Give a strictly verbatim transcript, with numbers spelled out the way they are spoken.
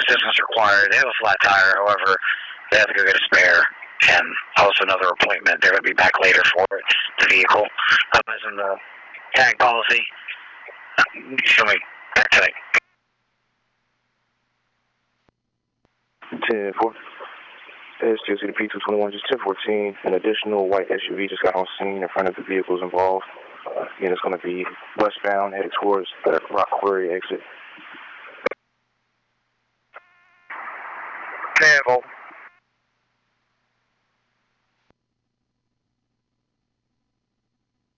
assistance required. They have a flat tire, however, they have to go get a spare. And also another appointment. They're going to be back later for it, the vehicle. Um, as in the tag policy. Show me back tonight. ten four. S T C P two twenty-one, just ten fourteen. An additional white S U V just got on scene in front of the vehicles involved. Uh, again, it's going to be westbound, headed towards the Rock Quarry exit. ten four.